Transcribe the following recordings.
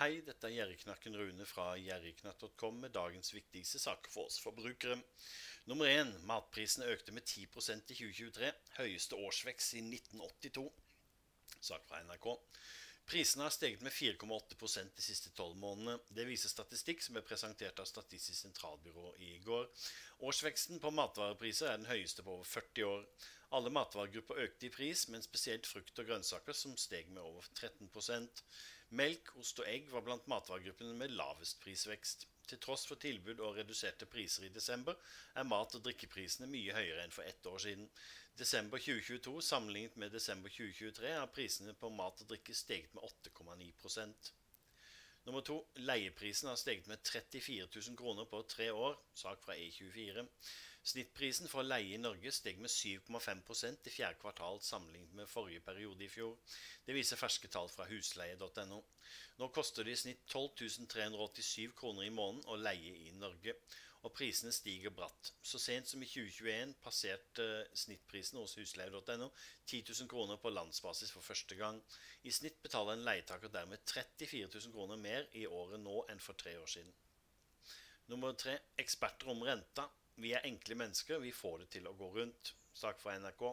Hei, dette er Gjerrigknakken Rune fra gjerrigknakk.com med dagens viktigste saker for oss forbrukere. Nummer 1. Matprisene økte med 10% i 2023, høyeste årsvekst siden 1982. Sak fra NRK. Prisene har steget med 4,8% de siste 12 månedene. Det viser statistikk som ble presentert av Statistisk sentralbyrå i går. Årsveksten på matvarepriser er den høyeste på over 40 år. Alle matvaregrupper økte i pris, men spesielt frukt og grønnsaker som steg med over 13%. Melk, ost og egg var blant matvaregruppene med lavest prisvekst. Til tross for tilbud og reduserte priser i desember, er mat- og drikkeprisene mye høyere enn for ett år siden. Desember 2022 sammenlignet med desember 2023 har prisene på mat og drikke steget med 8,9%. Nummer 2. Leieprisen har steget med 34 000 kroner på 3 år, sak fra E24. Snittprisen for å leie i Norge steg med 7,5% i fjerde kvartal sammenlignet med forrige periode i fjor. Det viser ferske tall fra husleie.no. Nå koster det i snitt 12 387 kroner i måneden å leie i Norge, og prisene stiger bratt. Så sent som i 2021 passerte snittprisen hos husleie.no 10 000 kroner på landsbasis for første gang. I snitt betaler en leietaker dermed 34 000 kroner mer i året nå enn for 3 år siden. Nummer 3. Eksperter om renta. Vi er enkle mennesker, vi får det til å gå rundt. Sak fra NRK.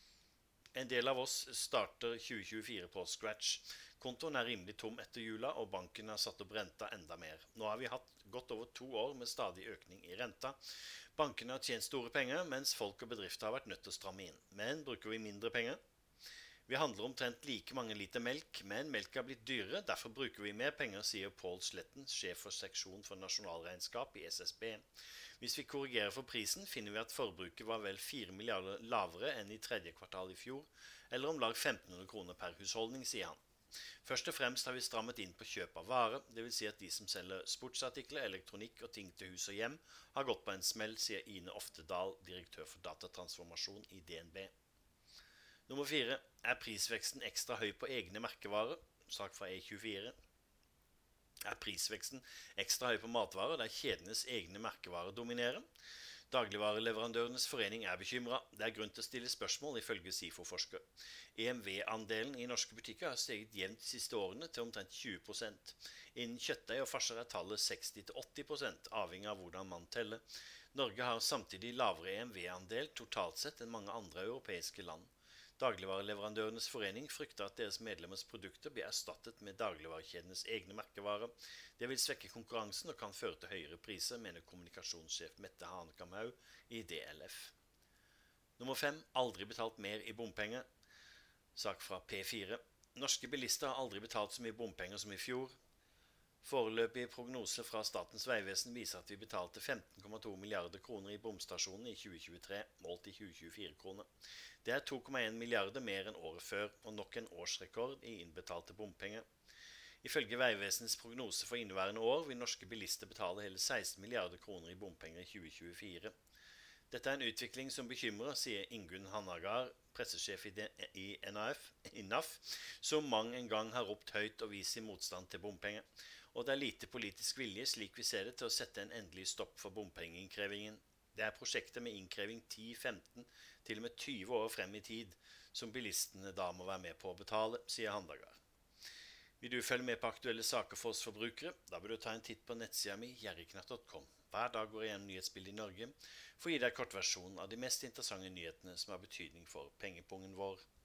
En del av oss starter 2024 på scratch. Kontoen er rimelig tom etter jula, og banken har satt opp renta enda mer. Nå har vi hatt godt over 2 år med stadig økning i renta. Bankene har tjent store penger, mens folk og bedrifter har vært nødt til å stramme inn. Men bruker vi mindre penger? Vi handler omtrent like mange liter melk, men melk har blitt dyrere, derfor bruker vi mer penger, sier Pål Sletten, sjef for seksjon for nasjonalregnskap i SSB. Hvis vi korrigerer for prisen, finner vi at forbruket var vel 4 milliarder lavere enn i tredje kvartal i fjor, eller om lag 1500 kroner per husholdning, sier han. Først og fremst har vi strammet inn på kjøp av varer, det vil si at de som selger sportsartikler, elektronikk og ting til hus og hjem, har gått på en smell, sier Ine Oftedal, direktør for datatransformasjon i DNB. Nummer 4. Er prisveksten ekstra høy på egne merkevarer? Sak fra E24. Er prisveksten ekstra høy på matvarer der kjedenes egne merkevarer dominerer? Dagligvareleverandørenes forening er bekymret. Det er grunn til å stille spørsmål, ifølge SIFO-forsker. EMV-andelen i norske butikker har steget jevnt de siste årene til omtrent 20%. Innen kjøttdeig og farser er tallet 60-80%, avhengig av hvordan man teller. Norge har samtidig lavere EMV-andel totalt sett enn mange andre europeiske land. Dagligvareleverandørenes forening frykter at deres medlemmers produkter blir erstattet med dagligvarekjedenes egne merkevarer. Det vil svekke konkurransen og kan føre til høyere priser, mener kommunikasjonssjef Mette Hanekamhaug i DLF. Nummer 5. Aldri betalt mer i bompenger. Sak fra P4. Norske bilister har aldri betalt så mye bompenger som i fjor. Foreløpige prognoser fra Statens vegvesen viser at vi betalte 15,2 milliarder kroner i bomstasjonene i 2023, målt i 2024-kroner. Det er 2,1 milliarder mer enn året før, og nok en årsrekord i innbetalte bompenger. Ifølge Vegvesenets prognose for inneværende år vil norske bilister betale hele 16 milliarder kroner i bompenger i 2024. Dette er en utvikling som bekymrer, sier Ingunn Hannagard, pressesjef i NAF, som mang en gang har ropt høyt og vist sin motstand til bompenger. Og det er lite politisk vilje, slik vi ser det, til å sette en endelig stopp for bompengeinnkrevingen. Det er prosjekter med innkreving 10-15, til og med 20 år frem i tid, som bilistene da må være med på å betale, sier Hannagard. Vil du følge med på aktuelle saker for oss forbrukere? Da bør du ta en titt på nettsida mi, gjerrigknakk.com. Hver dag går jeg gjennom nyhetsbildet i Norge, for å gi deg kortversjonen av de mest interessante nyhetene som har betydning for pengepungen vår.